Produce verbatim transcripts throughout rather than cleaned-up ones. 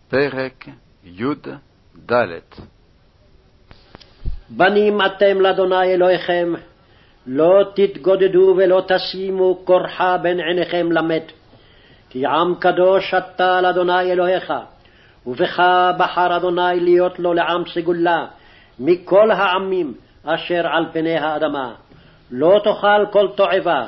פרק י"ד. בנים אתם לאדוני אלוהיכם, לא תתגודדו ולא תשימו כורחה בין עיניכם למת, כי עם קדוש אתה לאדוני אלוהיך, ובך בחר אדוני להיות לו לעם סגולה מכל העמים אשר על פני האדמה. לא תאכל כל תועבה,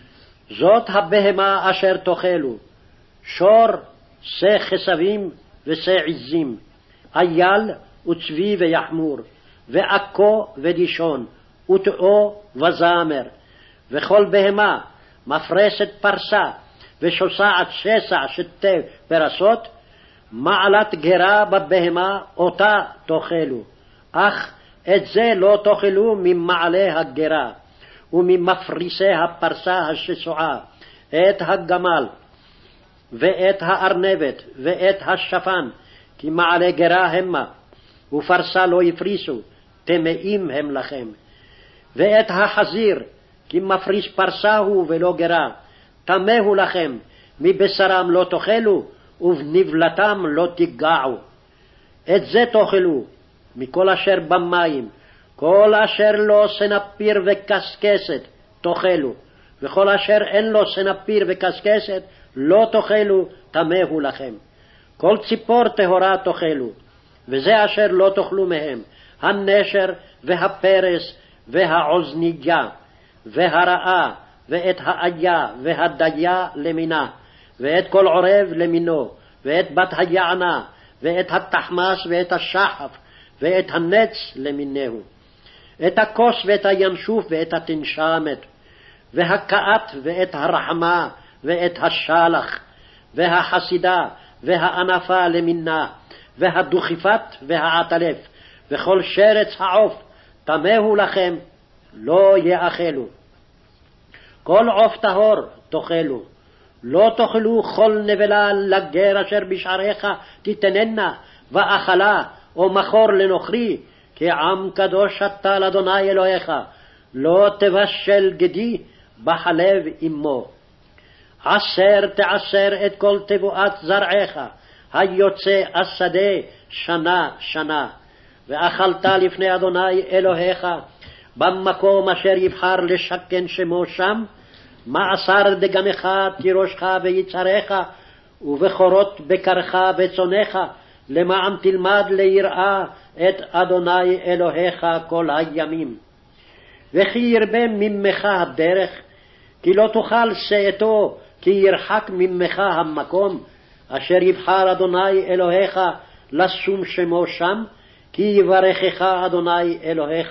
זאת הבהמה אשר תאכלו, שור, שא חסבים ושא עזים, אייל וצבי ויחמור, ועכו ודישון, וטאו וזמר, וכל בהמה מפרסת פרסה, ושוסעת שסע שתי פרסות, מעלת גרה בבהמה אותה תאכלו, אך את זה לא תאכלו ממעלה הגרה, וממפריסי הפרסה השסועה, את הגמל, ואת הארנבת, ואת השפן, כי מעלה גרה המה, ופרסה לא יפריסו, טמאים הם לכם. ואת החזיר, כי מפריס פרסה הוא ולא גרה, טמא הוא לכם, מבשרם לא תאכלו, ובנבלתם לא תיגעו. את זה תאכלו, מכל אשר במים, כל אשר לו סנפיר וקסקסת תאכלו, וכל אשר אין לו סנפיר וקסקסת לא תאכלו, טמא הוא לכם. כל ציפור טהורה תאכלו, וזה אשר לא תאכלו מהם, הנשר והפרס והעוזניה והרעה ואת האיה והדיה למינה, ואת כל עורב למינו, ואת בת היענה, ואת התחמס ואת השחף, ואת הנץ למינהו, את הכוס ואת הינשוף ואת התנשמת, והקעת ואת הרחמה, ואת השלח, והחסידה, והענפה למינה, והדוכיפת והעטלף, וכל שרץ העוף, טמאו לכם, לא יאכלו. כל עוף טהור תאכלו, לא תאכלו כל נבלה לגר אשר בשעריך תתננה, ואכלה, או מחור לנוכרי, כי עם קדוש אתה לאדוני אלוהיך, לא תבשל גדי בחלב אמו. עשר תעשר את כל תבואת זרעך, היוצא השדה שנה שנה, ואכלת לפני אדוני אלוהיך, במקום אשר יבחר לשכן שמו שם, מעשר דגמך תירושך ויצריך, ובכורות בקרך וצונך, למען תלמד ליראה את אדוני אלוהיך כל הימים. וכי ירבה ממך הדרך, כי לא תאכל שאתו, כי ירחק ממך המקום, אשר יבחר אדוני אלוהיך לשום שמו שם, כי יברכך אדוני אלוהיך.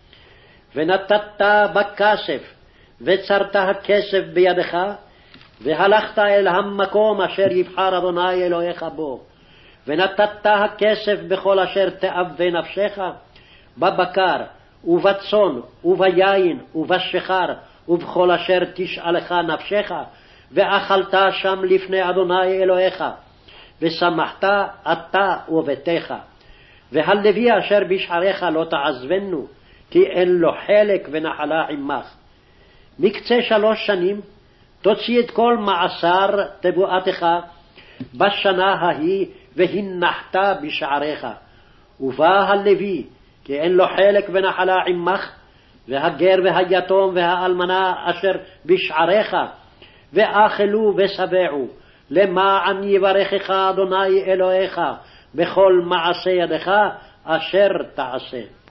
ונתת בכסף, וצרת הכסף בידך, והלכת אל המקום אשר יבחר אדוני אלוהיך בו, ונתת הכסף בכל אשר תאווה נפשך, בבקר ובצאן וביין ובשיכר, ובכל אשר תשאלך נפשך, ואכלת שם לפני אדוני אלוהיך, ושמחת אתה וביתך. והלוי אשר בשעריך לא תעזבנו, כי אין לו חלק ונחלה עמך. מקצה שלוש שנים תוציא את כל מעשר תבואתך בשנה ההיא, והנחת בשעריך. ובא הלוי, כי אין לו חלק ונחלה עמך, והגר והיתום והאלמנה אשר בשעריך, ואכלו ושבעו, למען יברכך אדוני אלוהיך בכל מעשה ידך אשר תעשה.